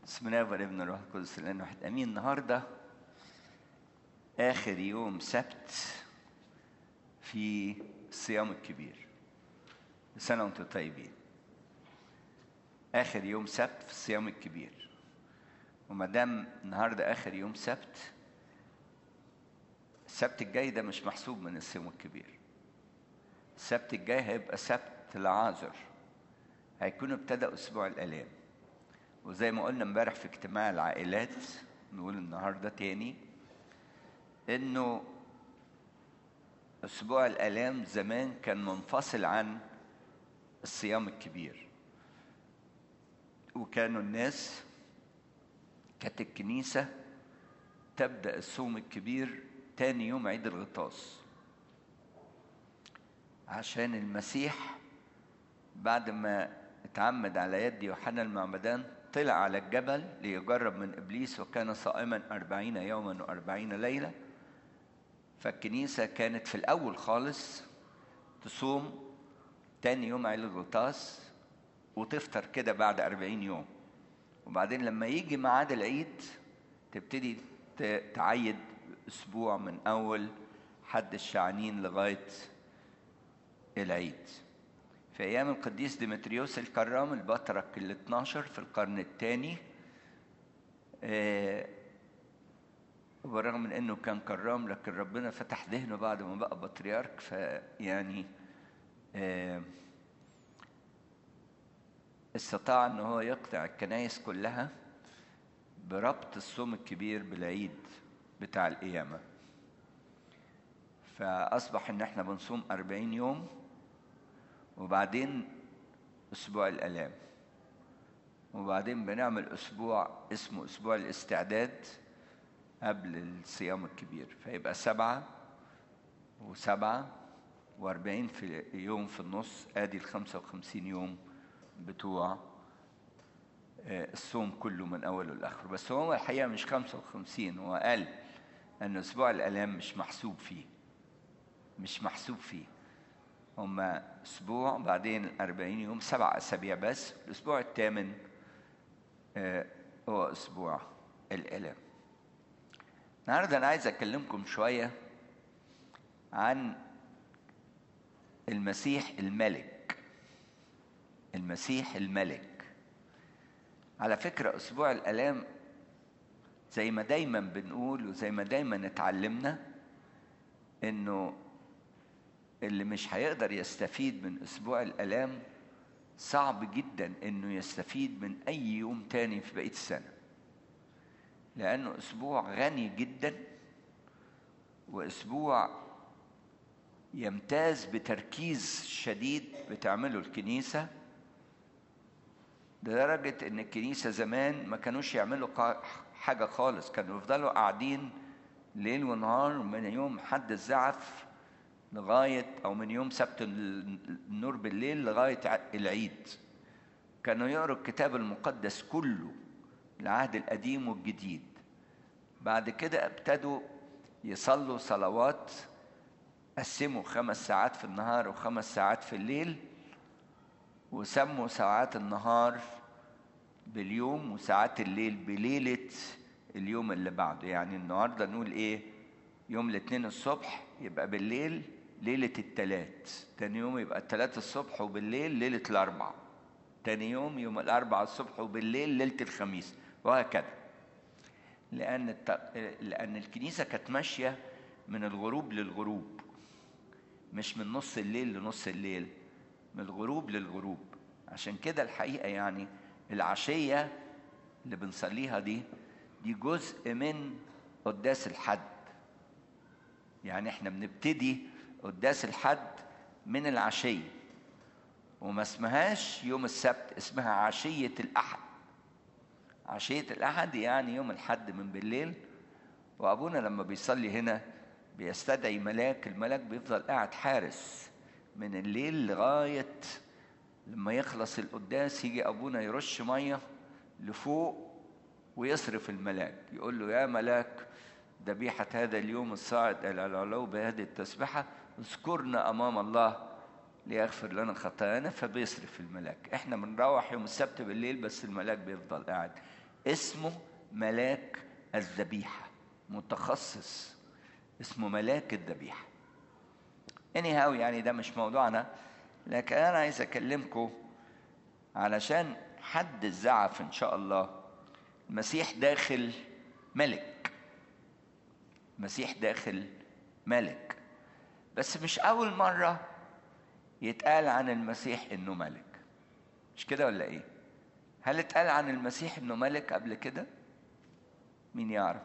بسم الله والابن والروح القدس الان واحد امين. النهارده اخر يوم سبت في الصيام الكبير. سنه وانتم طيبين. اخر يوم سبت في الصيام الكبير، وما دام النهارده اخر يوم سبت، السبت الجاي ده مش محسوب من الصيام الكبير. السبت الجاي هيبقى سبت العازر، هيكون ابتدى اسبوع الالام. وزي ما قلنا امبارح في اجتماع العائلات، نقول النهارده تاني انه اسبوع الالام زمان كان منفصل عن الصيام الكبير، وكانوا الناس كانت الكنيسة تبدأ الصوم الكبير تاني يوم عيد الغطاس، عشان المسيح بعد ما اتعمد على يد يوحنا المعمدان طلع على الجبل ليجرب من إبليس، وكان صائما 40 يوما و40 ليلة. فالكنيسة كانت في الأول خالص تصوم تاني يوم عيد الغطاس وتفطر كده بعد 40 يوم، وبعدين لما يجي ميعاد العيد تبتدي تعيد أسبوع من أول حد الشعانين لغاية العيد. في أيام القديس ديمتريوس الكرام البطرك ال12 في القرن الثاني، وبالرغم من أنه كان كرام لكن ربنا فتح ذهنه بعد ما بقى بطريرك، فيعني استطاع أنه هو يقطع الكنائس كلها بربط الصوم الكبير بالعيد بتاع القيامة. فأصبح إن احنا بنصوم 40 يوم وبعدين أسبوع الآلام، وبعدين بنعمل أسبوع اسمه أسبوع الاستعداد قبل الصيام الكبير، فيبقى 7 و7 و40 في يوم في النص، آدي 55 يوم بتوع الصوم كله من أوله لآخره. بس هو الحقيقة مش 55، هو قال أن أسبوع الآلام مش محسوب فيه. هما أسبوع بعدين 40 يوم، 7 أسابيع بس. الأسبوع الثامن هو أسبوع الآلام. النهارده أنا عايز أكلمكم شوية عن المسيح الملك. على فكرة أسبوع الآلام زي ما دايما بنقول وزي ما دايما اتعلمنا إنه اللي مش هيقدر يستفيد من أسبوع الآلام صعب جدا إنه يستفيد من أي يوم تاني في بقية السنة، لأنه أسبوع غني جدا، وأسبوع يمتاز بتركيز شديد بتعمله الكنيسة، لدرجة إن الكنيسة زمان ما كانوش يعملوا حاجة خالص، كانوا يفضلوا قاعدين ليل ونهار من يوم حد الزعف لغاية، أو من يوم سبت النور بالليل لغاية العيد. كانوا يقروا الكتاب المقدس كله، العهد القديم والجديد. بعد كده ابتدوا يصلوا صلوات، قسموا 5 ساعات في النهار و5 ساعات في الليل، وسموا ساعات النهار باليوم وساعات الليل بليلة اليوم اللي بعده. يعني النهاردة نقول ايه؟ يوم الاثنين الصبح يبقى بالليل ليلة الثلاث، تاني يوم يبقى الثلاث الصبح وبالليل ليلة الأربع، تاني يوم الأربع الصبح وبالليل ليلة الخميس، وهكذا. لأن الكنيسة كانت ماشية من الغروب للغروب، مش من نص الليل لنص الليل، من الغروب للغروب. عشان كده الحقيقة يعني العشية اللي بنصليها دي جزء من قداس الحد. يعني احنا بنبتدي قداس الحد من العشية، وما اسمهاش يوم السبت، اسمها عشية الأحد. عشية الأحد يعني يوم الحد من بالليل. وأبونا لما بيصلي هنا بيستدعي ملاك، الملاك بيفضل قاعد حارس من الليل لغاية لما يخلص القداس. يجي أبونا يرش مية لفوق ويصرف الملاك، يقول له يا ملاك ذبيحة هذا اليوم الصاعد إلى العلو بهذه التسبحة اذكرنا أمام الله ليغفر لنا خطايانا. فبيصرف الملاك. احنا بنروح يوم السبت بالليل بس الملاك بيفضل قاعد اسمه ملاك الذبيحة، متخصص اسمه ملاك الذبيحة. anyhow يعني ده مش موضوعنا، لكن أنا عايز أكلمكم علشان حد الزعف إن شاء الله. المسيح داخل ملك، المسيح داخل ملك، بس مش أول مرة يتقال عن المسيح إنه ملك، مش كده ولا إيه؟ هل اتقال عن المسيح إنه ملك قبل كده؟ مين يعرف؟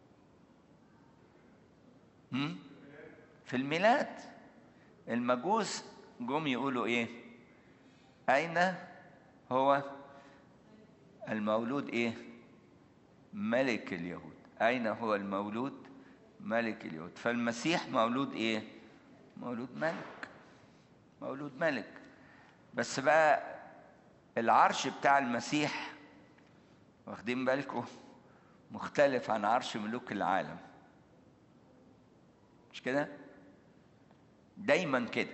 في الميلاد المجوس جم يقولوا إيه؟ أين هو المولود إيه؟ ملك اليهود. أين هو المولود؟ ملك اليهود. فالمسيح مولود إيه؟ مولود ملك، مولود ملك. بس بقى العرش بتاع المسيح، واخدين بالكم، مختلف عن عرش ملوك العالم، مش كده؟ دايما كده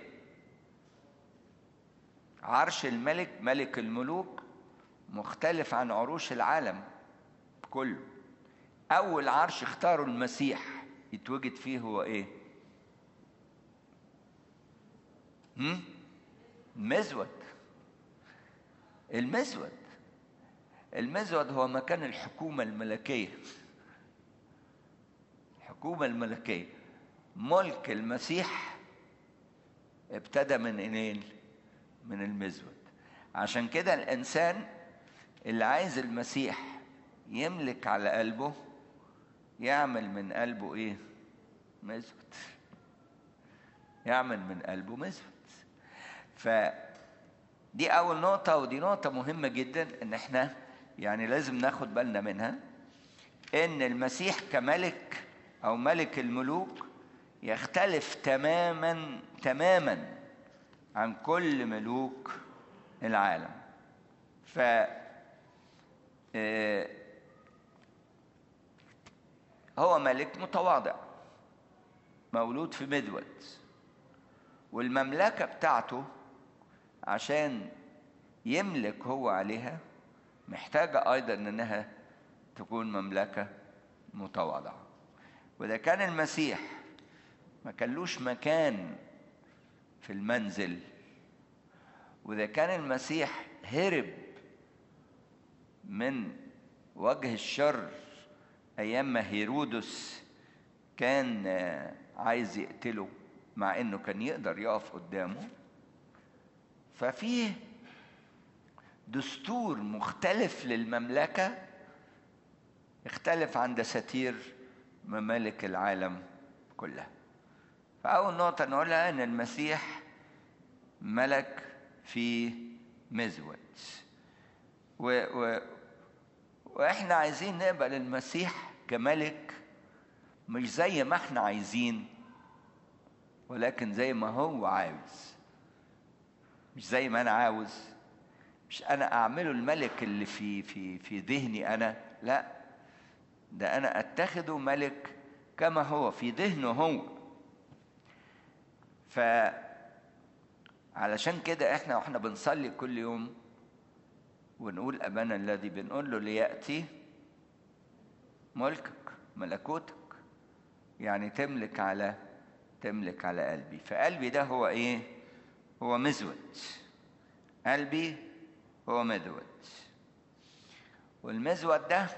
عرش الملك ملك الملوك مختلف عن عروش العالم كله. أول عرش اختاره المسيح يتوجد فيه هو إيه؟ المزود. المزود، المزود هو مكان الحكومة الملكية. الحكومة الملكية، ملك المسيح ابتدى من إنين؟ من المزود. عشان كده الإنسان اللي عايز المسيح يملك على قلبه يعمل من قلبه إيه؟ مزود. يعمل من قلبه مزود. فدي أول نقطة، ودي نقطة مهمة جدا إن إحنا يعني لازم ناخد بالنا منها، إن المسيح كملك أو ملك الملوك يختلف تماما تماما عن كل ملوك العالم. ف هو ملك متواضع مولود في مدود، والمملكة بتاعته عشان يملك هو عليها محتاجة أيضا إنها تكون مملكة متواضعة. وإذا كان المسيح ما كانلوش مكان في المنزل، وإذا كان المسيح هرب من وجه الشر أيام ما هيرودس كان عايز يقتله مع إنه كان يقدر يقف قدامه، ففيه دستور مختلف للمملكة اختلف عن دساتير ممالك العالم كلها. فأول نقطة نقولها إن المسيح ملك في مزود، وإحنا عايزين نقبل المسيح كملك مش زي ما إحنا عايزين، ولكن زي ما هو عاوز، مش زي ما أنا عاوز. مش أنا أعمله الملك اللي في ذهني أنا، لا، ده أنا أتخذه ملك كما هو في ذهنه هو. فعلشان كده إحنا بنصلي كل يوم ونقول أبانا الذي، بنقول له ليأتي ملكك ملكوتك، يعني تملك على قلبي. فقلبي ده هو إيه؟ هو مزود. قلبي هو مزود، والمزود ده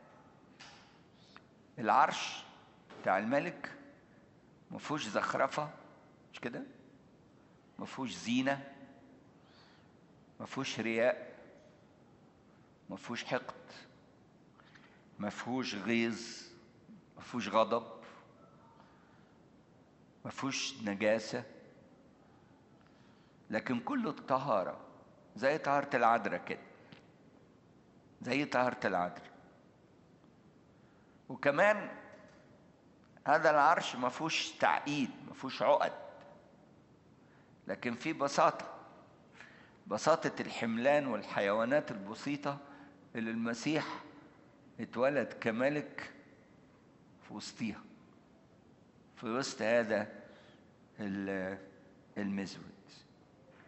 العرش بتاع الملك مفهوش زخرفة، مش كده؟ مفهوش زينة، مفهوش رياء، مفهوش حقد، مفهوش غيظ، مفهوش غضب، مفهوش نجاسة، لكن كله طهارة، زي طهارة العذراء كده، زي طهارة العذراء. وكمان هذا العرش مفهوش تعقيد، مفهوش عقد، لكن في بساطة الحملان والحيوانات البسيطة اللي المسيح اتولد كملك في وسطيها، في وسط هذا المزود.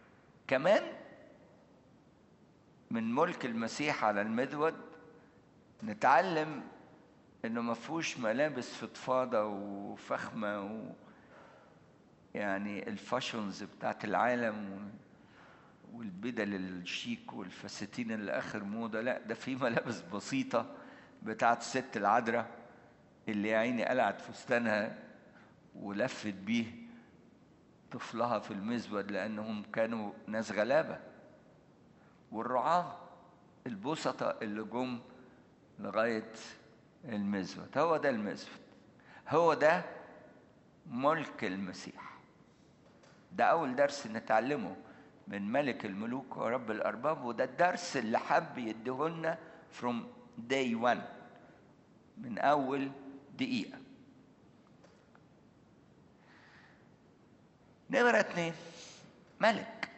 كمان من ملك المسيح على المزود نتعلم انه ما فيهوش ملابس فضفاضة وفخمة يعني الفاشونز بتاعت العالم والبدل الشيك والفساتين اللي اخر موضة. لا، ده في ملابس بسيطة بتاعت الست العذراء اللي يا عيني قلعت فستانها ولفت بيه طفلها في المزود، لانهم كانوا ناس غلابة، والرعاة البسطة اللي جم لغاية المزود. هو ده المزود، هو ده ملك المسيح. ده أول درس نتعلمه من ملك الملوك ورب الأرباب، وده الدرس اللي حب يديهولنا from day one، من أول دقيقة. نمرة 2، ملك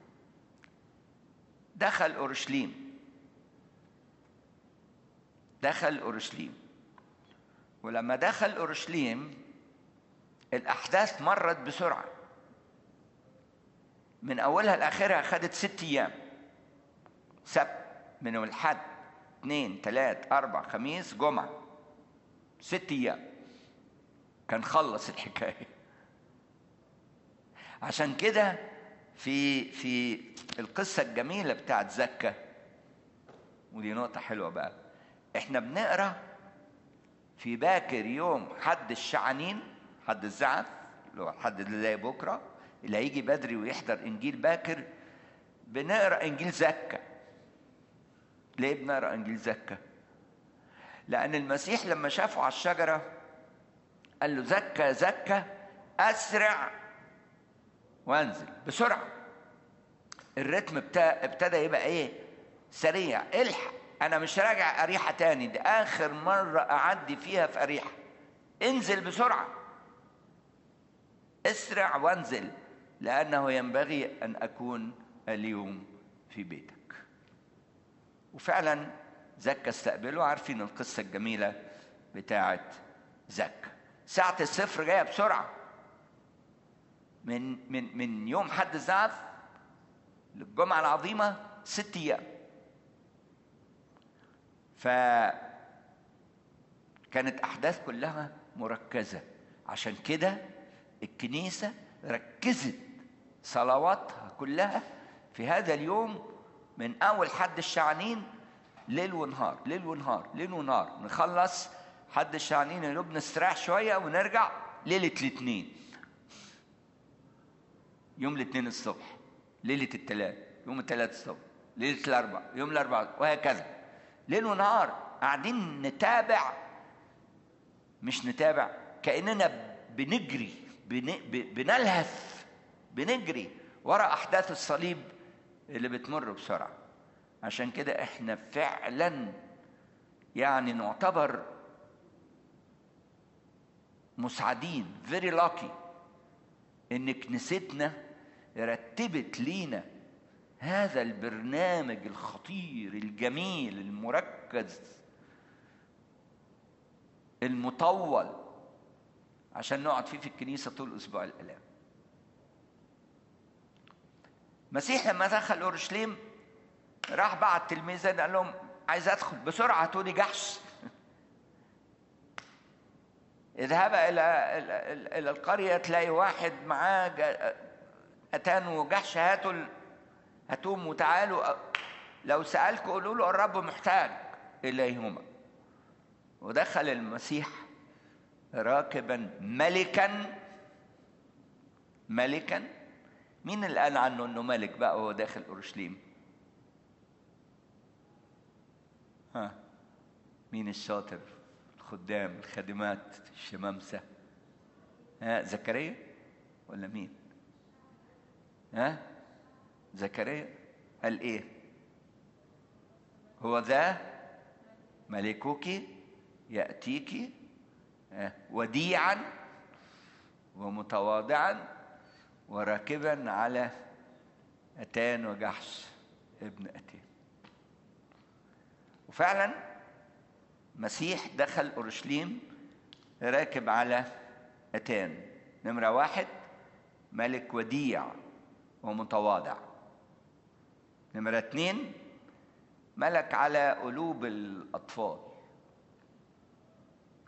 دخل أورشليم. دخل أورشليم، ولما دخل أورشليم الأحداث مرت بسرعة، من أولها لآخرها خدت 6 أيام. سبت، من الحد، 2 3 4 خميس جمعة، 6 أيام كان خلص الحكاية. عشان كده في القصة الجميلة بتاعت زكا، ودي نقطة حلوة بقى، احنا بنقرأ في باكر يوم حد الشعانين، حد الزعف، اللي هو الحد اللي زي بكرة، اللي هيجي بدري ويحضر إنجيل باكر، بنقرأ إنجيل زكا. ليه بنقرأ إنجيل زكا؟ لأن المسيح لما شافه على الشجرة قال له زكا زكا أسرع وانزل بسرعة. الريتم ابتدى يبقى ايه؟ سريع. الحق، انا مش راجع اريحة تاني، دي اخر مرة اعدي فيها في اريحة. انزل بسرعة، اسرع وانزل، لانه ينبغي ان اكون اليوم في بيتك. وفعلا زكا استقبله. عارفين القصة الجميلة بتاعت زكا. ساعة الصفر جاية بسرعة، من يوم حد الزعف للجمعة العظيمة 6 أيام. فكانت أحداث كلها مركزة. عشان كده الكنيسة ركزت صلواتها كلها في هذا اليوم، من أول حد الشعانين ليل ونهار ليل ونهار ليل ونهار. نخلص حد الشعانين يا دوب نستريح شوية ونرجع ليلة الاثنين، يوم الاثنين الصبح، ليلة الثلاث، يوم الثلاث الصبح، ليلة الأربع، يوم الأربع، وهكذا ليل ونهار قاعدين نتابع. مش نتابع، كأننا بنجري، بنلهث، بنجري وراء أحداث الصليب اللي بتمر بسرعة. عشان كده احنا فعلا يعني نعتبر مسعدين، very lucky، ان كنيستنا رتبت لينا هذا البرنامج الخطير الجميل المركز المطول، عشان نقعد فيه في الكنيسة طول أسبوع الآلام. مسيح لما دخل أورشليم راح بعت تلميذين قال لهم عايز أدخل بسرعة، هاتولي جحش. اذهبا إلى القرية تلاقي واحد معاه أتان وجحش، هاتوهم وتعالوا، لو سألكوا قولوا له الرب محتاج إليهما. ودخل المسيح راكبا ملكا. ملكا، مين اللي قال عنه انه ملك بقى وهو داخل اورشليم؟ مين الشاطر؟ الخدام، الخادمات، الشمامسة. زكريا ولا مين؟ زكريا قال ايه؟ هو ذا ملكك يأتيك وديعا ومتواضعا وراكبا على أتان وجحش ابن أتان. وفعلا مسيح دخل أورشليم راكب على أتان. نمرة 1 ملك وديع ومتواضع. نمرة 2 ملك على قلوب الأطفال.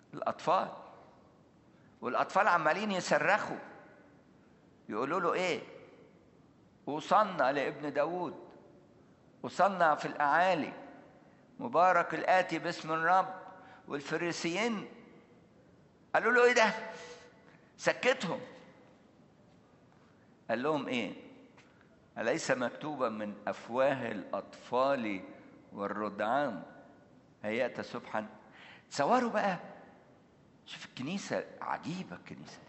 الأطفال. والأطفال عمالين يصرخوا يقولوا له إيه؟ وصلنا لابن داود، وصلنا في الأعالي، مبارك الآتي باسم الرب. والفريسيين قالوا له إيه ده؟ سكتهم. قال لهم إيه؟ أليس مكتوبا من أفواه الأطفال والرضعان هيأت سبحا؟ تصوروا بقى، شوف الكنيسة عجيبة. الكنيسة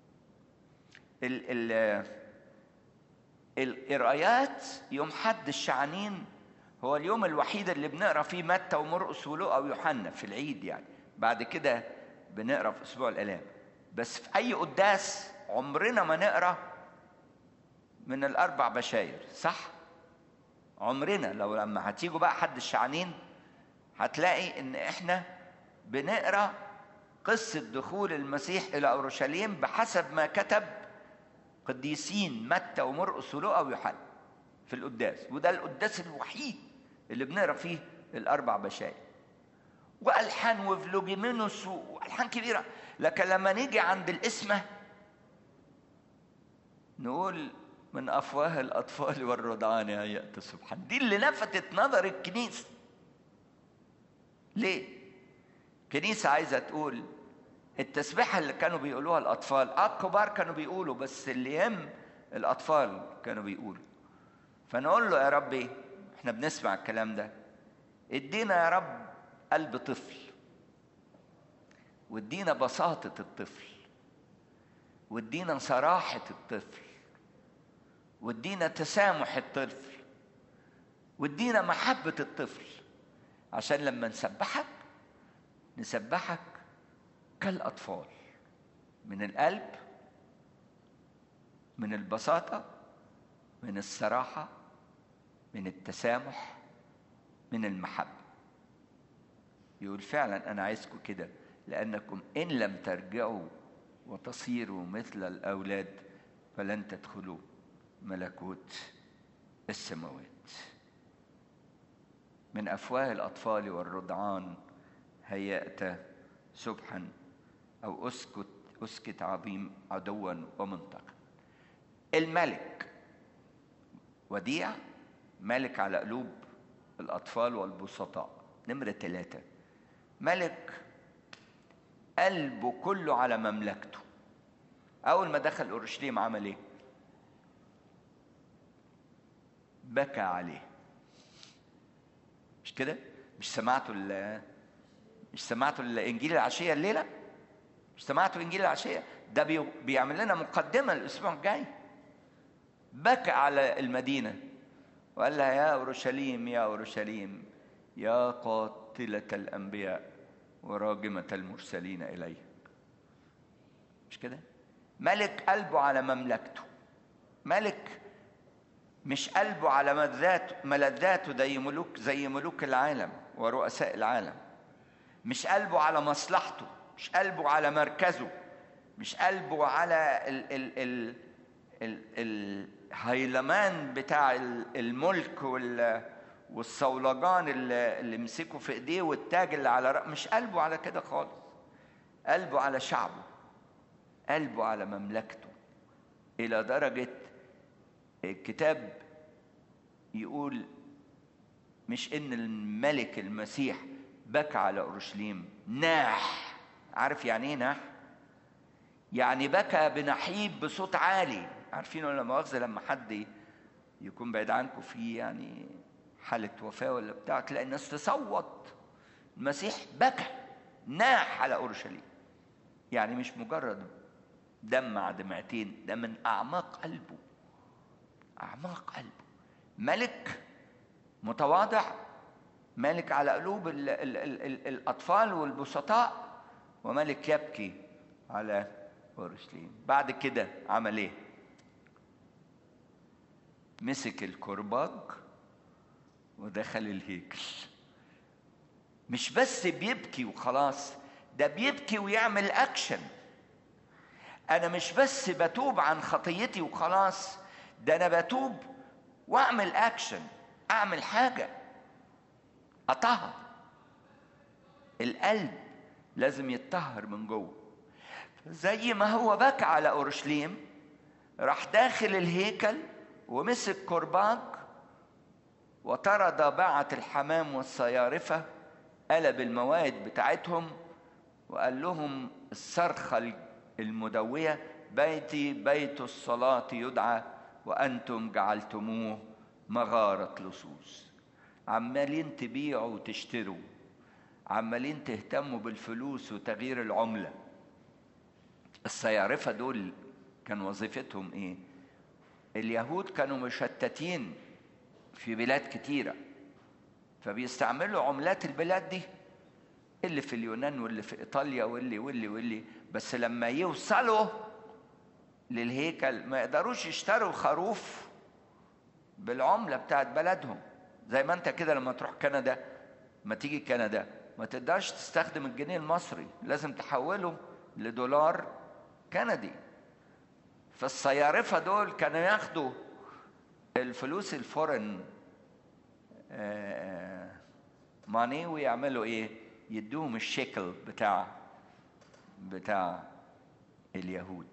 القرايات يوم حد الشعانين هو اليوم الوحيد اللي بنقرأ فيه متى ومرقس ولوقا ويوحنا في العيد يعني. بعد كده بنقرأ في أسبوع الآلام. بس في أي قداس عمرنا ما نقرأ من الأربع بشاير، صح؟ عمرنا. لما هتيجوا بقى حد الشعانين هتلاقي إن إحنا بنقرأ قصة دخول المسيح إلى أورشليم بحسب ما كتب قديسين متى ومرقس ولوقا ويوحنا في القداس. وده القداس الوحيد اللي بنقرأ فيه الأربع بشاير، وألحان وفلوجيمينوس وألحان كبيرة. لكن لما نيجي عند الإسمة نقول من أفواه الأطفال والرضعان هيأت سبحان. دي اللي لفتت نظر الكنيسة. ليه؟ الكنيسة عايزة تقول التسبيحة اللي كانوا بيقولوها الأطفال، الكبار كانوا بيقولوا، بس اللي يهم الأطفال كانوا بيقولوا. فنقول له يا ربي احنا بنسمع الكلام ده، ادينا يا رب قلب طفل، وادينا بساطة الطفل، وادينا صراحة الطفل، وادينا تسامح الطفل، وادينا محبة الطفل، عشان لما نسبحك كالأطفال، من القلب، من البساطة، من الصراحة، من التسامح، من المحبة. يقول فعلا أنا عايزكم كده، لأنكم إن لم ترجعوا وتصيروا مثل الأولاد فلن تدخلوا ملكوت السماوات. من أفواه الأطفال والرضعان هيأت سبحا، أو أسكت عظيم عدوا ومنطقا. الملك وديع، ملك على قلوب الأطفال والبسطاء. نمرة 3، ملك قلبه كله على مملكته. أول ما دخل أورشليم عمل إيه؟ بكى عليه. مش كده؟ مش سمعتوا الإنجيل العشية الليلة؟ مش سمعتوا إنجيل العشية؟ ده بيعمل لنا مقدمة الأسبوع الجاي. بكى على المدينة وقال لها يا أورشليم يا أورشليم يا قاتلة الأنبياء وراجمة المرسلين إليه. مش كده؟ ملك قلبه على مملكته. ملك مش قلبه على ملذاته زي ملوك العالم ورؤساء العالم. مش قلبه على مصلحته، مش قلبه على مركزه، مش قلبه على الهيلمان بتاع الملك والصولجان اللي مسكه في ايديه والتاج اللي على مش قلبه على كده خالص. قلبه على شعبه، قلبه على مملكته، إلى درجة الكتاب يقول مش إن الملك المسيح بكى على أورشليم، ناح. عارف يعني إيه ناح؟ يعني بكى بنحيب بصوت عالي. عارفين ولا مؤاخذة لما حد يكون بعيد عنكم في يعني حالة وفاة ولا بتاع، تلاقي الناس تصوت. المسيح بكى، ناح على أورشليم. يعني مش مجرد دمع دمعتين، ده من أعماق قلبه، أعماق قلبه. ملك متواضع، ملك على قلوب الأطفال والبسطاء، وملك يبكي على أورشليم. بعد كده عمل إيه؟ مسك الكرباج ودخل الهيكل. مش بس بيبكي وخلاص، ده بيبكي ويعمل أكشن. أنا مش بس بتوب عن خطيتي وخلاص، ده أنا بتوب وأعمل أكشن، أعمل حاجة أطهر. القلب لازم يتطهر من جوه. زي ما هو بكى على أورشليم، راح داخل الهيكل ومسك كرباج وطرد باعة الحمام والصيارفة، قلب الموائد بتاعتهم وقال لهم الصرخة المدوية: بيتي بيت الصلاة يدعى وأنتم جعلتموه مغارة لصوص. عمالين تبيعوا وتشتروا، عمالين تهتموا بالفلوس وتغيير العملة. الصيارفة دول كان وظيفتهم ايه؟ اليهود كانوا مشتتين في بلاد كتيرة، فبيستعملوا عملات البلاد دي، اللي في اليونان واللي في ايطاليا واللي بس لما يوصلوا للهيكل ما يقدروش يشتروا خروف بالعملة بتاعت بلدهم. زي ما انت كده لما تروح كندا، ما تيجي كندا ما تقدرش تستخدم الجنيه المصري، لازم تحوله لدولار كندي. فالصيارفة دول كانوا ياخدوا الفلوس الفورن ماني ويعملوا ايه؟ يدوهم الشيكل بتاع اليهود.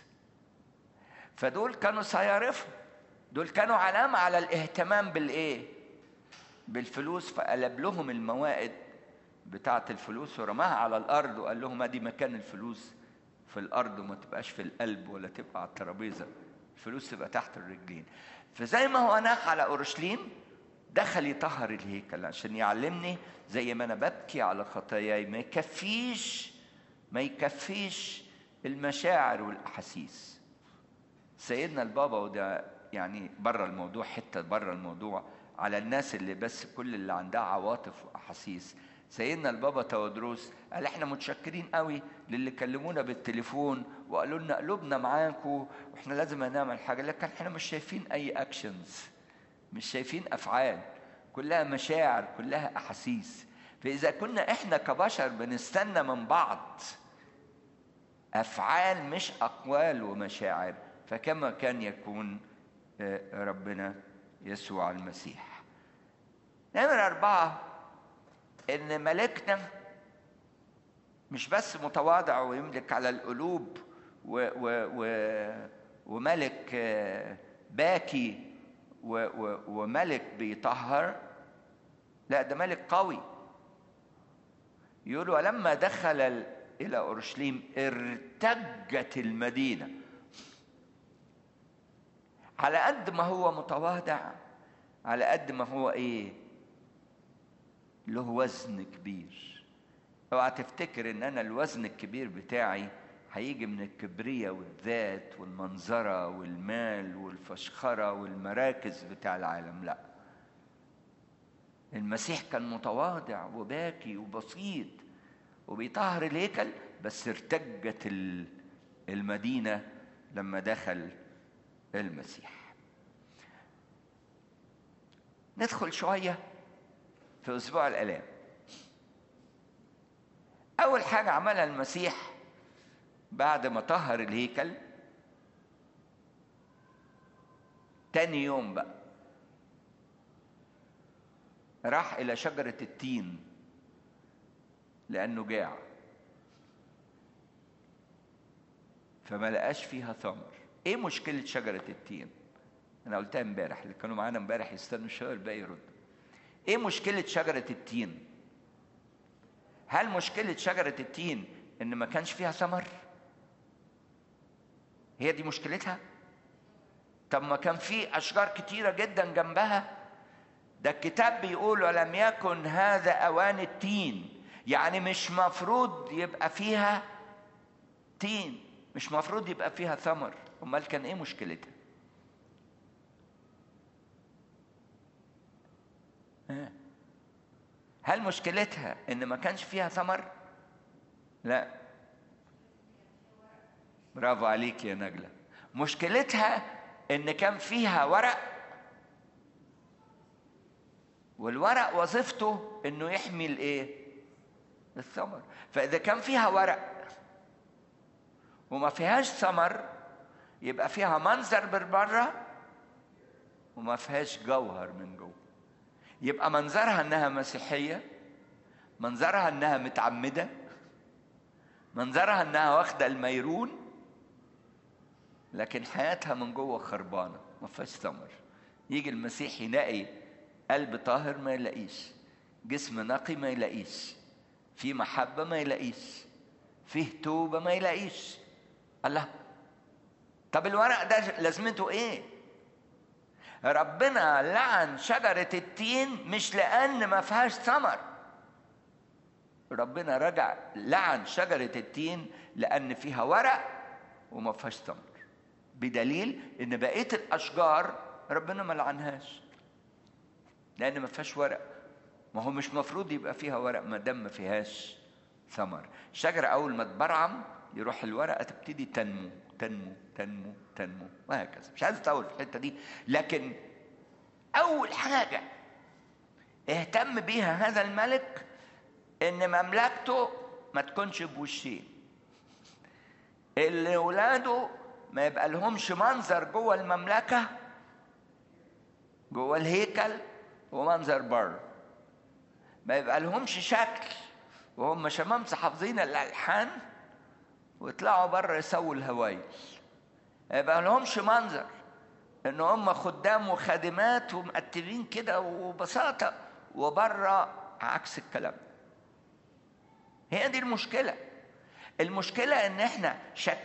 فدول كانوا صيارفة، دول كانوا علامة على الاهتمام بالايه؟ بالفلوس. فقلب لهم الموائد بتاعت الفلوس ورماها على الارض وقال لهم ادي مكان الفلوس في الارض، وما تبقاش في القلب ولا تبقى على الترابيزه، الفلوس تبقى تحت الرجلين. فزي ما هو ناح على اورشليم، دخل يطهر الهيكل عشان يعلمني زي ما انا ببكي على خطاياي ما يكفيش المشاعر والاحاسيس. سيدنا البابا، وده يعني بره الموضوع، حته بره الموضوع على الناس اللي بس كل اللي عندها عواطف واحاسيس. سيدنا البابا تودروس قال احنا متشكرين قوي للي كلمونا بالتليفون وقالوا لنا قلوبنا معاكم واحنا لازم نعمل حاجه، لكن احنا مش شايفين اي اكشنز، مش شايفين افعال، كلها مشاعر، كلها احاسيس. فاذا كنا احنا كبشر بنستنى من بعض افعال مش اقوال ومشاعر، فكما كان يكون ربنا يسوع المسيح. نمرة 4، إن ملكنا مش بس متواضع ويملك على القلوب وملك باكي وملك بيطهر، لا ده ملك قوي. يقول ولما دخل إلى أورشليم ارتجت المدينة. على قد ما هو متواضع، على قد ما هو ايه؟ له وزن كبير. اوعى تفتكر ان انا الوزن الكبير بتاعي هيجي من الكبرية والذات والمنظرة والمال والفشخرة والمراكز بتاع العالم، لا. المسيح كان متواضع وباكي وبسيط وبيطهر الهيكل، بس ارتجت المدينة لما دخل المسيح. ندخل شوية في أسبوع الآلام. أول حاجة عملها المسيح بعد ما طهر الهيكل، تاني يوم بقى راح إلى شجرة التين لأنه جاع، فما لقاش فيها ثمر. إيه مشكلة شجرة التين؟ أنا قلتها امبارح، اللي كانوا معانا امبارح يستنوا شوية الباقي يرد. إيه مشكلة شجرة التين؟ هل مشكلة شجرة التين إن ما كانش فيها ثمر؟ هي دي مشكلتها؟ طب ما كان في أشجار كتيرة جدا جنبها. ده الكتاب بيقول ولم يكن هذا أوان التين، يعني مش مفروض يبقى فيها تين، مش مفروض يبقى فيها ثمر. أمال كان إيه مشكلتها؟ هل مشكلتها إن ما كانش فيها ثمر؟ لا، برافو عليك يا نجلة. مشكلتها إن كان فيها ورق، والورق وظيفته إنه يحمي الإيه؟ الثمر. فإذا كان فيها ورق وما فيهاش ثمر، يبقى فيها منظر بالبره وما فيهاش جوهر من جوه. يبقى منظرها إنها مسيحية، منظرها إنها متعمدة، منظرها انها واخده الميرون، لكن حياتها من جوه خربانه ما فيهاش ثمر. يجي المسيح يلاقي قلب طاهر ما يلاقيش، جسم نقي ما يلاقيش، في محبه ما يلاقيش، فيه توبه ما يلاقيش. الله، طب الورق ده لازمته ايه؟ ربنا لعن شجره التين مش لان ما فيهاش ثمر، ربنا رجع لعن شجره التين لان فيها ورق وما فيهاش ثمر، بدليل ان بقيه الاشجار ربنا ما لعنهاش لان ما فيهاش ورق. ما هو مش مفروض يبقى فيها ورق ما دام ما فيهاش ثمر. الشجره اول ما تبرعم يروح الورقه تبتدي تنمو تنمو تنمو تنمو وهكذا. مش عايز اطول في الحته دي، لكن اول حاجه اهتم بيها هذا الملك ان مملكته ما تكونش بوشين، اللي ولاده ما يبقى لهمش منظر جوه المملكه جوه الهيكل ومنظر بره، ما يبقى لهمش شكل وهم شمامسة حافظين الالحان ويطلعوا بره يسووا الهوايل، ما يبقى لهمش منظر ان هم خدام وخادمات ومقتبين كده وبساطه وبره عكس الكلام. هي دي المشكله. المشكله ان احنا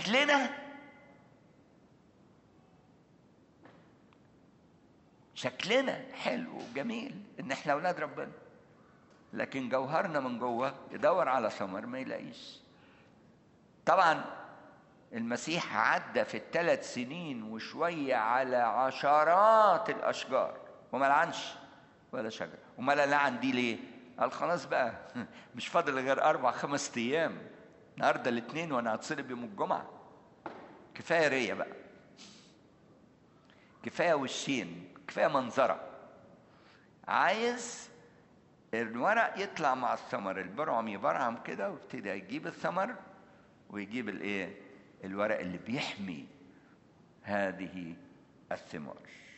شكلنا حلو وجميل ان احنا اولاد ربنا، لكن جوهرنا من جوه يدور على ثمر ما يلاقيش. طبعا المسيح عدى في ال3 سنين وشويه على عشرات الاشجار وما لعنش ولا شجره. وما لعن دي ليه؟ قال خلاص بقى مش فاضل غير 4-5 ايام، النهارده الاثنين وانا هتصلب يوم الجمعه، كفايه ريه بقى، كفايه وشين، كفايه منظره. عايز الورق يطلع مع الثمر، البرعم يبرعم كده ويبتدي يجيب الثمر ويجيب الايه؟ الورق اللي بيحمي هذه الثمار.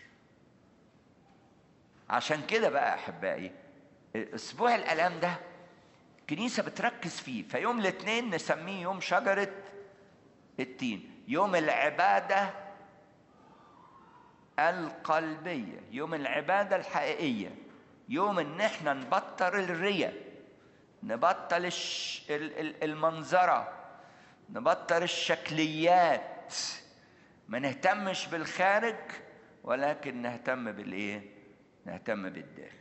عشان كده بقى احبائي اسبوع الالام ده الكنيسه بتركز فيه. فيوم الاثنين نسميه يوم شجره التين، يوم العباده القلبيه، يوم العباده الحقيقيه، يوم ان احنا نبطل الرياء، نبطل المنظره، نبطل الشكليات، ما نهتمش بالخارج ولكن نهتم بالايه؟ نهتم بالداخل.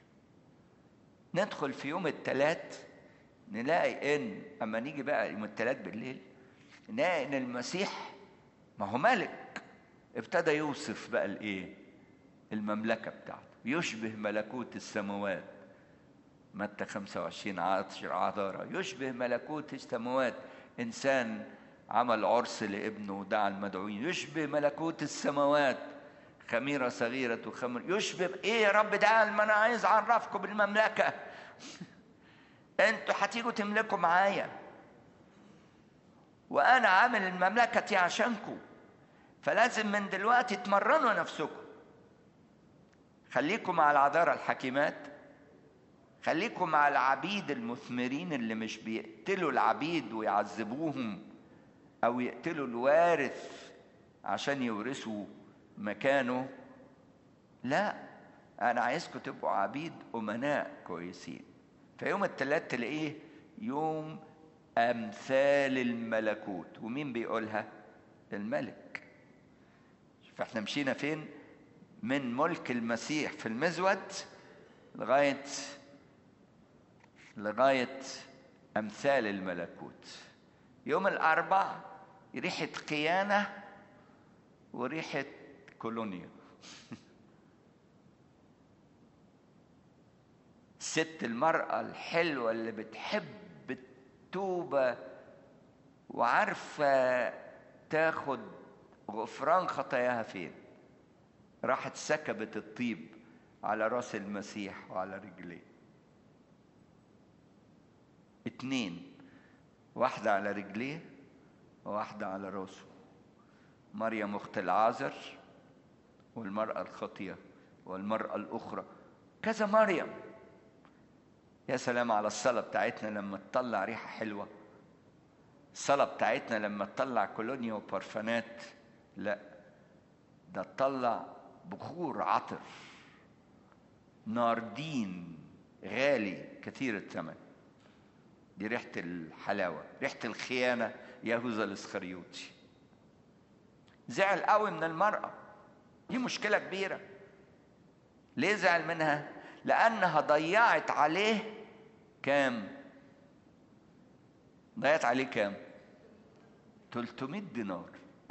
ندخل في يوم الثلاث نلاقي ان اما نيجي بقى يوم الثلاث بالليل نلاقي ان المسيح ما هو ملك ابتدى يوصف بقى الايه؟ المملكه بتاعته، يشبه ملكوت السماوات. متى 25 عذارى يشبه ملكوت السماوات، انسان عمل عرس لابنه ودعا المدعوين، يشبه ملكوت السماوات خميره صغيره خمر. يشبه ايه يا رب ده؟ ما انا عايز اعرفكم بالمملكه انتوا هتيجوا تملكوا معايا وانا عامل المملكه دي عشانكم، فلازم من دلوقتي تمرنوا نفسكم. خليكم مع العذارى الحكيمات، خليكم مع العبيد المثمرين اللي مش بيقتلوا العبيد ويعذبوهم او يقتلوا الوارث عشان يورثوا مكانه. لا، انا عايزكم تبقوا عبيد امناء كويسين. فيوم الثلاث تلاقيه يوم امثال الملكوت. ومين بيقولها؟ الملك. فاحنا مشينا فين؟ من ملك المسيح في المزود لغاية امثال الملكوت. يوم الاربع ريحة قيانة وريحة كولونيا. الست المرأة الحلوة اللي بتحب التوبة وعارفة تاخد غفران خطاياها فين؟ راحت سكبت الطيب على راس المسيح وعلى رجليه. 2، واحدة على رجليه وواحدة على راسه. مريم اخت العازر والمرأة الخاطية والمرأة الأخرى، كذا مريم. يا سلام على الصلاة بتاعتنا لما تطلع ريحة حلوة. الصلاة بتاعتنا لما تطلع كولونيا وبرفانات، لا، ده تطلع بخور عطر ناردين غالي كثير الثمن. دي ريحة الحلاوة، ريحة الخيانة. يهوذا الإسخريوطي زعل قوي من المرأة، دي مشكلة كبيرة. ليه زعل منها؟ لأنها ضيعت عليه كام؟ ضيعت عليه كام؟ 300 دينار.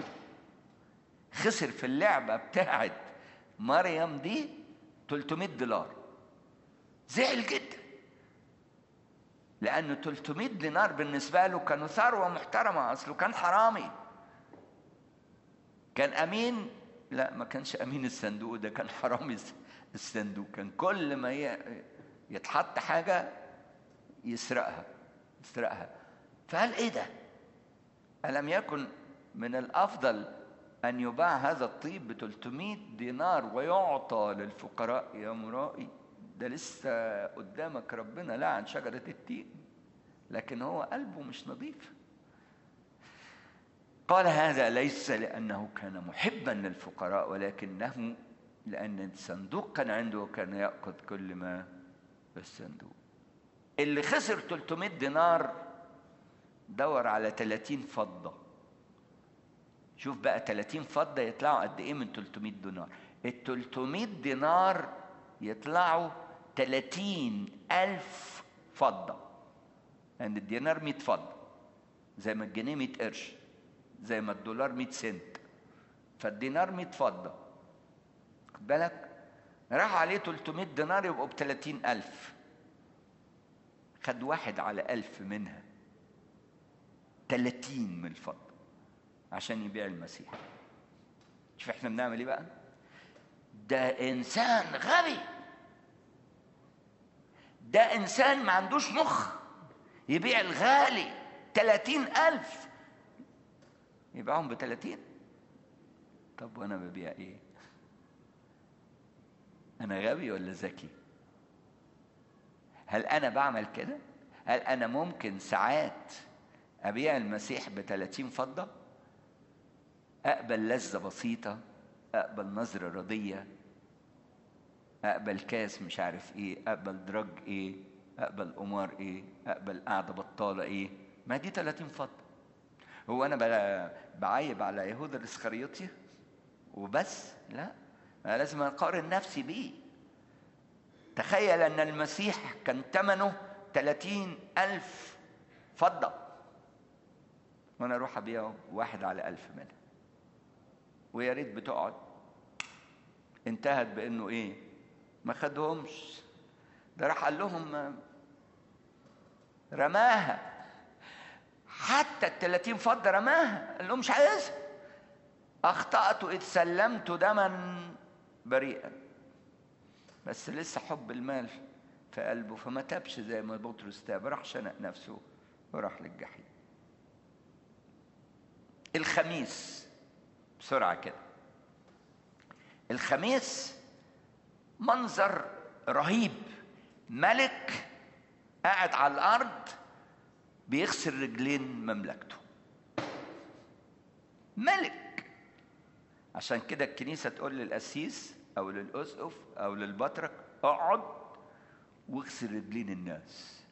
خسر في اللعبة بتاعت مريم دي 300 دولار. زعل جدا، لأنه 300 دينار بالنسبة له كانوا ثروة محترمة. أصله كان حرامي، كان أمين، لا ما كانش أمين الصندوق، ده كان حرامي الصندوق. كان كل ما يتحط حاجة يسرقها. فقال إيه ده؟ ألم يكن من الأفضل أن يباع هذا الطيب ب 300 دينار ويعطى للفقراء؟ يا مرائي، ده لسه قدامك ربنا لعن شجرة التين، لكن هو قلبه مش نظيف. قال هذا ليس لأنه كان محبا للفقراء، ولكنه لأن الصندوق كان عنده وكان يأخذ كل ما في الصندوق. اللي خسر 300 دينار دور على 30 فضة. شوف بقى 30 فضة يطلعوا قد ايه من 300 دينار؟ ال 300 دينار يطلعوا 30,000 فضة. يعني الدينار 100 فضة، زي ما الجنيه 100 قرش، زي ما الدولار 100 سنت، فالدينار 100 فضة. خد بالك، راح عليه 300 دينار يبقوا ب 30,000. خد 1 على 1000 منها، 30 من الفضة عشان يبيع المسيح. شوف احنا بنعمل ايه بقى؟ ده انسان غبي، ده انسان ما عندوش مخ، يبيع الغالي 30,000 يبيعهم ب30. طب وانا ببيع ايه؟ انا غبي ولا ذكي؟ هل انا بعمل كده؟ هل انا ممكن ساعات ابيع المسيح ب30 فضة؟ اقبل لذة بسيطة، اقبل نظرة رضية، اقبل كاس مش عارف ايه، اقبل دراج ايه، اقبل قمار ايه، اقبل قعدة بطالة ايه، ما دي 30 فضة. هو انا بعيب على يهوذا الاسخريوطي وبس؟ لا، انا لازم اقارن نفسي بيه. تخيل ان المسيح كان ثمنه 30,000 فضة، وانا اروح ابيعه 1 على 1000 منها، ويا ريت بتقعد. انتهت بانه ايه؟ ما خدهمش، ده راح قال لهم رماها. حتى 30 فضة رماها، قال لهم مش عايزها. اخطأت اذ سلمت دما بريئا. بس لسه حب المال في قلبه، فما تابش زي ما بطرس تاب، راح شنق نفسه وراح للجحيم. الخميس بسرعة كده. الخميس منظر رهيب، ملك قاعد على الأرض بيغسل رجلين مملكته. ملك. عشان كده الكنيسة تقول للقسيس أو للأسقف أو للبطرك اقعد واغسل رجلين الناس.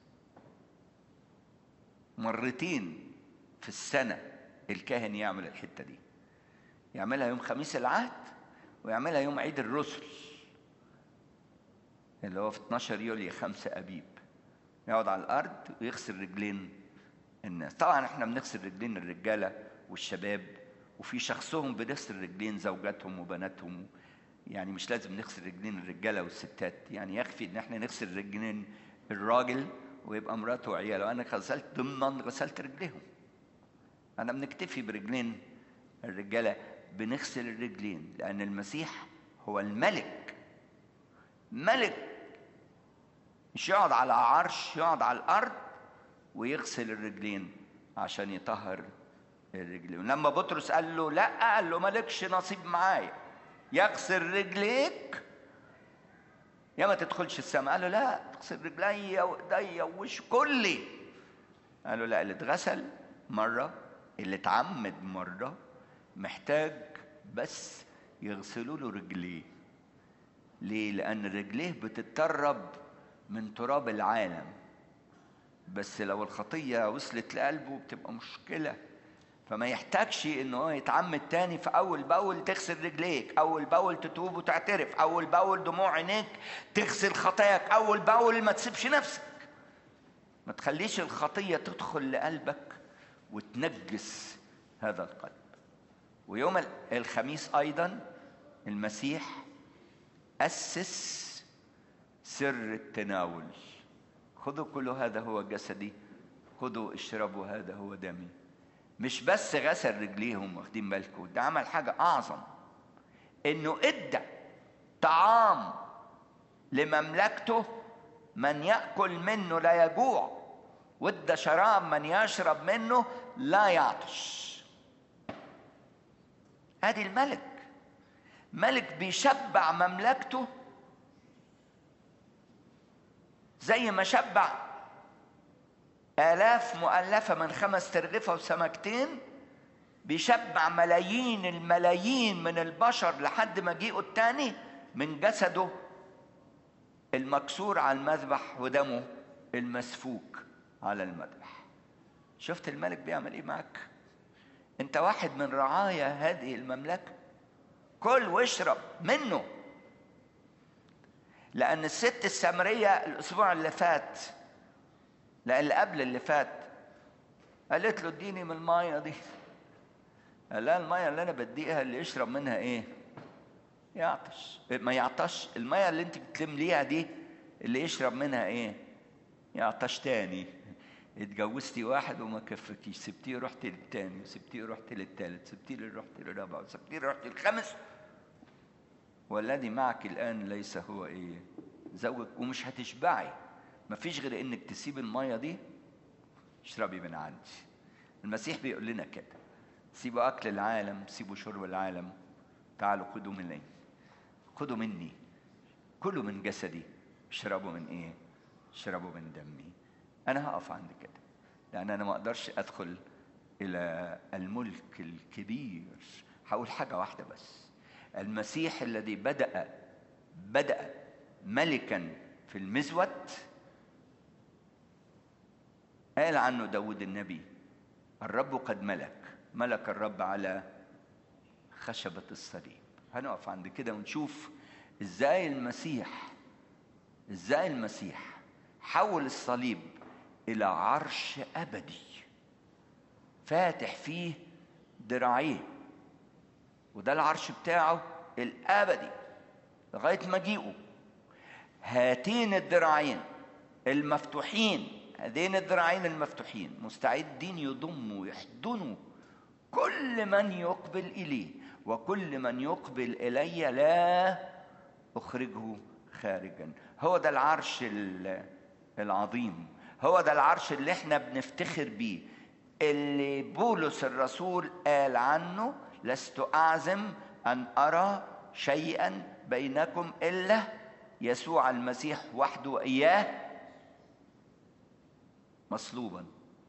مرتين في السنة الكاهن يعمل الحتة دي، يعملها يوم خميس العهد ويعملها يوم عيد الرسل اللي هو في 12 يوليو 5 أبيب. يقعد على الأرض ويغسل رجلين الناس. طبعا احنا بنغسل رجلين الرجالة والشباب، وفي شخصهم بنغسل رجلين زوجاتهم وبناتهم. يعني مش لازم نغسل رجلين الرجالة والستات، يعني يكفي ان احنا نغسل رجلين الراجل ويبقى مراته وعياله. انا غسلت رجليهم. انا بنكتفي برجلين الرجالة، بنغسل الرجلين لان المسيح هو الملك. ملك مش يقعد على عرش، يقعد على الارض ويغسل الرجلين عشان يطهر الرجلين. لما بطرس قال له لا، قال له مالكش نصيب معايا، يغسل رجليك يا ما تدخلش السماء. قال له لا، تغسل رجلي وايديا ووش كلي. قال له لا، اللي اتغسل مرة، اللي اتعمد مرة محتاج بس يغسلوا له رجليه. ليه؟ لأن رجليه بتتطرب من تراب العالم، بس لو الخطية وصلت لقلبه بتبقى مشكلة، فما يحتاجش إنه هو يتعمد تاني. في أول بأول تغسل رجليك، أول بأول تتوب وتعترف، أول بأول دموع عينيك تغسل خطاياك، أول بأول ما تسيبش نفسك، ما تخليش الخطية تدخل لقلبك وتنجس هذا القلب. ويوم الخميس أيضا المسيح أسس سر التناول. خذوا كل هذا هو جسدي، خذوا اشربوا هذا هو دمي. مش بس غسل رجليهم، واخدين بالكم، ده عمل حاجة أعظم، إنه إدى طعام لمملكته، من يأكل منه لا يجوع، وإدى شراب من يشرب منه لا يعطش. ادي الملك، ملك بيشبع مملكته زي ما شبع آلاف مؤلفة من 5 ترغفة وسمكتين، بيشبع ملايين الملايين من البشر لحد مجيئه الثاني من جسده المكسور على المذبح ودمه المسفوك على المذبح. شفت الملك بيعمل ايه معك؟ انت واحد من رعايا هذه المملكة، كل واشرب منه. لأن الست السامرية الأسبوع اللي فات، لا اللي قبل اللي فات، قالت له اديني من المية دي. قال لها المية اللي أنا بديها اللي يشرب منها إيه؟ يعطش. ما يعطش. المية اللي أنت بتمليها دي اللي يشرب منها إيه؟ يعطش تاني. اتجوزتي واحد وما كفكيش، سبتيه رحت للتاني، وسبتيه رحت للتالت، سبتيه رحت للرابع، وسبتيه رحت للخامس، والذي معك الآن ليس هو إيه؟ زوجك. ومش هتشبعي، مفيش غير إنك تسيب المية دي، اشربي من عندي. المسيح بيقول لنا كده، سيبوا أكل العالم، سيبوا شرب العالم، تعالوا خدوا مني، خدوا مني، كلوا من جسدي، اشربوا من إيه؟ اشربوا من دمي. أنا هقف عند كده، لأن أنا ما أقدرش أدخل إلى الملك الكبير. هقول حاجة واحدة بس، المسيح الذي بدأ ملكا في المزود، قال عنه داود النبي: الرب قد ملك الرب على خشبة الصليب. هنقف عند كده ونشوف ازاي المسيح حول الصليب إلى عرش أبدي فاتح فيه ذراعيه، وده العرش بتاعه الأبدي لغاية مجيئه. هاتين الذراعين المفتوحين، هذين الذراعين المفتوحين مستعدين يضموا ويحضنوا كل من يقبل إليه، وكل من يقبل إلي لا أخرجه خارجا. هو ده العرش العظيم، هو ده العرش اللي احنا بنفتخر بيه، اللي بولس الرسول قال عنه: لست أعزم أن أرى شيئا بينكم إلا يسوع المسيح وحده، إياه مصلوبا،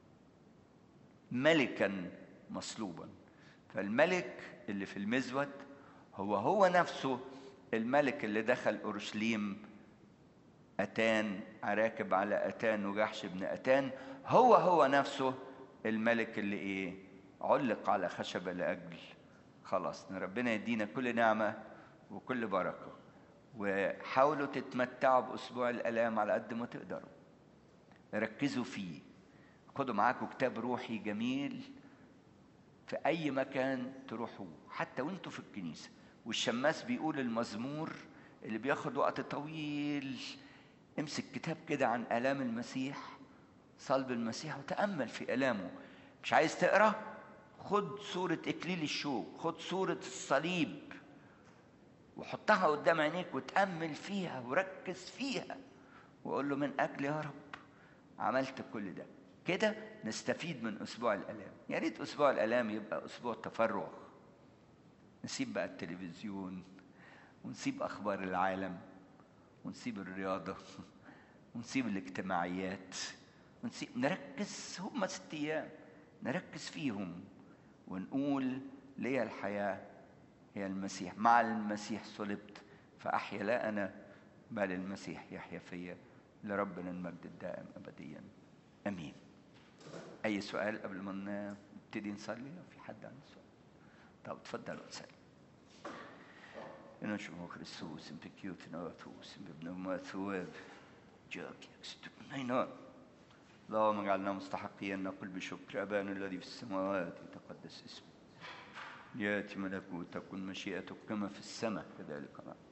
ملكا مصلوبا. فالملك اللي في المزود هو نفسه الملك اللي دخل أورشليم أتان، راكب على أتان وجحش بن أتان، هو نفسه الملك اللي إيه؟ علق على خشبة لأجل خلاص. ربنا يدينا كل نعمة وكل بركة، وحاولوا تتمتعوا بأسبوع الآلام على قد ما تقدروا، ركزوا فيه، خدوا معاكم كتاب روحي جميل في أي مكان تروحوا، حتى وانتوا في الكنيسة. والشماس بيقول المزمور اللي بياخد وقت طويل: امسك كتاب كده عن آلام المسيح، صلب المسيح، وتأمل في آلامه. مش عايز تقرأ؟ خد صورة إكليل الشوك، خد صورة الصليب وحطها قدام عينيك وتأمل فيها وركز فيها، وقول له: من أجل يا رب عملت كل ده. كده نستفيد من أسبوع الآلام. يا ريت أسبوع الآلام يبقى أسبوع تفرغ، نسيب بقى التلفزيون، ونسيب أخبار العالم، ونسيب الرياضة، ونسيب الاجتماعيات، نركز. هم 6 أيام، نركز فيهم ونقول لي الحياة هي المسيح، مع المسيح صلبت فأحيا لا أنا بل المسيح يحيا فيا، لربنا المجد الدائم أبديا أمين. أي سؤال قبل ما نبتدي نصلي؟ لو في حد عنده سؤال طب اتفضل وسأل. إن شاء الله كريستوس إن بكيوتنا وثوس إن بابن وماثواب جاك يكستبنينا. اللهم اجعلنا مستحقين نقول بشكر أبانا الذي في السماوات يتقدس اسمك، يأتي ملكوتك تكن مشيئتك كما في السماء كذلك على الأرض.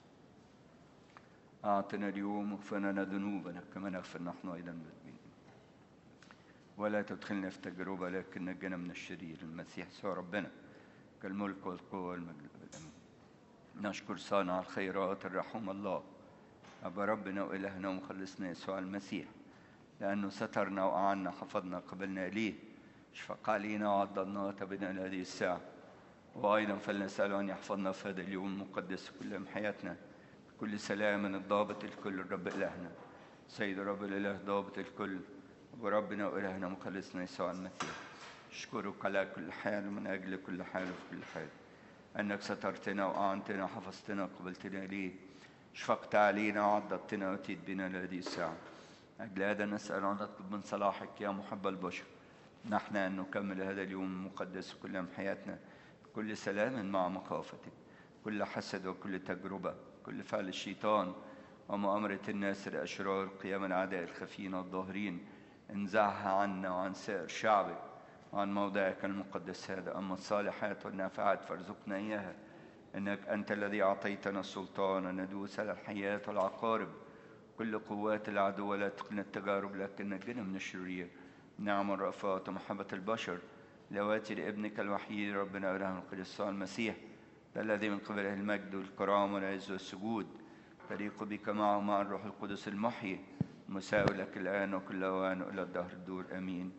أعطنا اليوم واغفر لنا ذنوبنا كما نغفر نحن أيضا للمذنبين، ولا تدخلنا في تجربة لكن نجنا من الشرير. المسيح يسوع ربنا كالملك والقوة والمجد والأمين. نشكر صانع الخيرات الرحوم الله أبا ربنا وإلهنا ومخلصنا يسوع المسيح، لأنه سترنا وأعنا حفظنا قبلنا إليه، شفق علينا وعضدنا وتبنا إلى هذه الساعة. وأيضا فلنسأله أن يحفظنا في هذا اليوم المقدس كل حياتنا بكل سلام الضابط الكل الرب إلهنا سيد رب الإله ضابط الكل وربنا وإلهنا مخلصنا يسوع المسيح. أشكرك على كل حال ومن أجل كل حال وفي كل حال، أنك سترتنا وأعنتنا وحفظتنا وقبلتنا إليه، شفقت علينا وعضدتنا وأتيت بنا لهذه الساعة. أجل هذا نسأل ونطلب من صلاحك يا محب البشر نحن أن نكمل هذا اليوم المقدس كل حياتنا كل سلام مع مخافتك، كل حسد وكل تجربة، كل فعل الشيطان ومؤامرة الناس الأشرار، قيام الأعداء الخفيين والظاهرين، انزعها عنا وعن سائر شعبك وعن موضعك المقدس هذا. أما الصالحات والنافعات فارزقنا إياها، إنك أنت الذي أعطيتنا السلطان أن ندوس على الحياة والعقارب كل قوات العدو، ولا تقلنا التجارب لكن نجنا من الشرير. نعم الرأفات ومحبة البشر لواتي لابنك الوحيد ربنا وإلهنا القديس المسيح، الذي من قبله المجد والكرامة والعز والسجود، تليق بك معه مع الروح القدس المحيي، مساوي لك الآن وكل أوان وإلى الدهر الدور آمين.